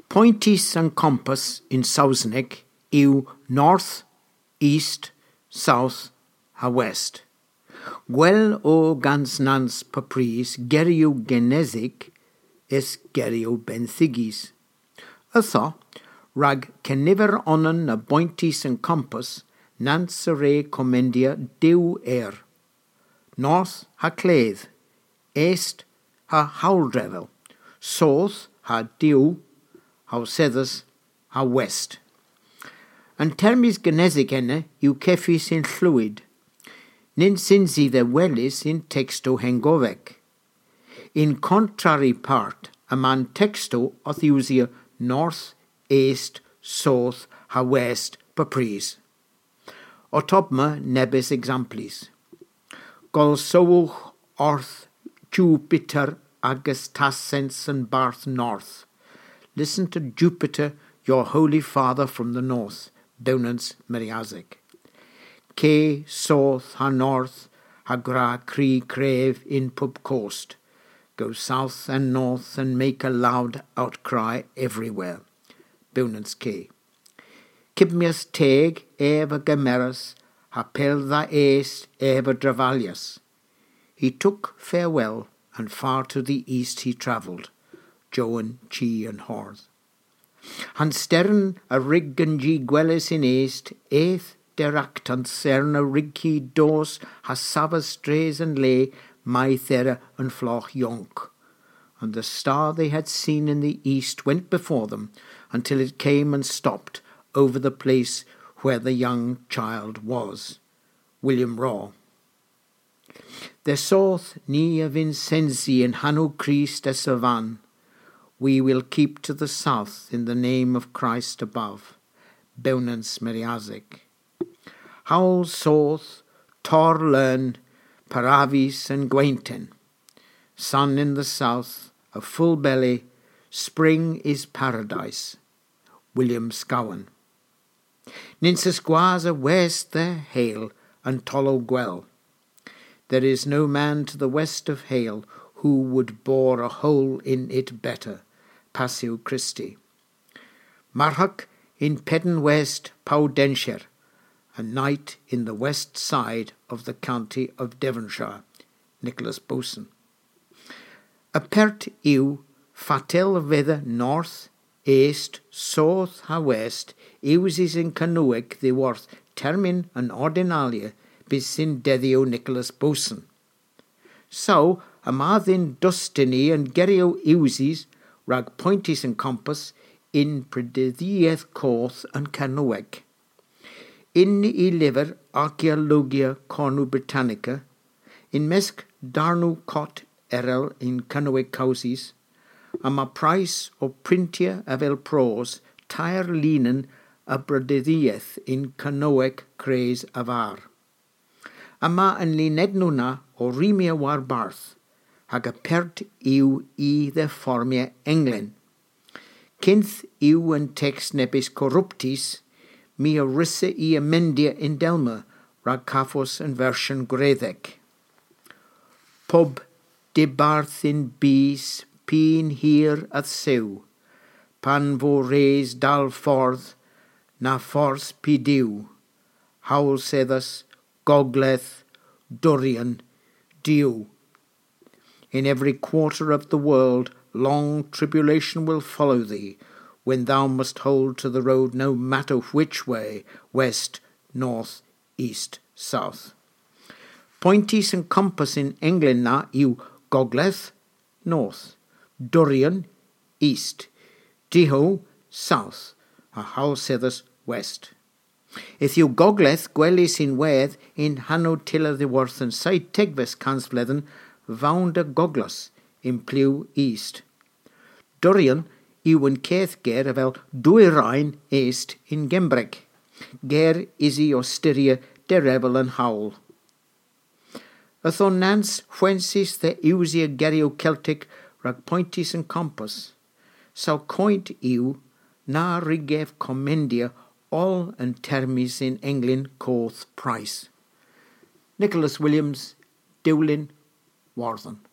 Pointis and compass in Sausnig yw north, east, south a west. Gwel o gans nans papris gerio genesig es gerio benthigis. Ytho, rag cenifer onan a pointis and compass nans a re commendia dew North ha cledd, east ha howldrevel, south ha dew, hawseddus ha west. Yn termis genesig enne yw ceffis in llwyd, nin sinsi the welis in texto hengofec. In contrary part, a man texto oth usia north, east, south, ha west, papris. Otobma nebis exemplis. Gol sowch orth Jupiter agus tassens and barth north. Listen to Jupiter, your holy father from the north, Downans Meriazic. Ke south ha north, ha gra cree crave in pub coast. Go south and north and make a loud outcry everywhere. Downans Ke. Kibmias teg eva gemeras, ha pelda east eva dravalias. He took farewell, and far to the east he travelled, Joan, Chi and Horth. Han stern a rig and G gwellis in east, eith deract and cern a rig he dos, ha savas strays and lay, my thera and floch yonk. And the star they had seen in the east went before them, until it came and stopped over the place where the young child was. William Raw. There sawth ni a Vincenzi in Hanu Christ a Savan. We will keep to the south in the name of Christ above. Bewnans Meriazic. Howl south, Tor learn, Paravis and Gwainten. Sun in the south, a full belly, spring is paradise. William Scowen. Ninsesquaza west the Hale and Tollo Gwell. There is no man to the west of Hale who would bore a hole in it better. Passio Christi. Marhak in Pedden West, Powdenshire, a knight in the west side of the county of Devonshire. Nicholas Boson. Apert yw fatel vedda north, east, south ha west, is in Canuic the worth termin and ordinalia bis in deddio Nicholas Boson. So, a madhin dustini and gerio iwsis, rag pointis and compass, in predithieth coth and Canuic. In I liver archaeologia cornu Britannica, in mesc darnu cot erel in Canuic causis, ama price o printia avel pros, tire linen a predithieth in Canuic cres avar. Ama yn linednuna o rimia war barth, hag a pert yw I the formia Englen. Kinth yw yn text nebis corruptis, mi a risse I amendia in Delma, rag cafos yn version greddec. Pub de barth in bis, pin hir at sew, pan vo reis dal fordd, na fors pidiw, hawl seddus, gogleth, durian, dew. In every quarter of the world, long tribulation will follow thee, when thou must hold to the road no matter which way, west, north, east, south. Pointis and compass in England na yw gogleth, north, durian, east, diho, south, a hawseddus, west. If you gogleth gwellis in wedd in hanno tilla the worth and side tegves cansfledden vounda goglos in plew east. Durian yw yn ceth ger a fel dwyrain east in Gembrec. Ger isi o styria derevel and howl. Ytho nans fwensis the iwsia gerio Celtic rag pointis and compass. Sau coint yw na rigef commendia all and termis in England coth price. Nicholas Williams, Dewlin, Warthen.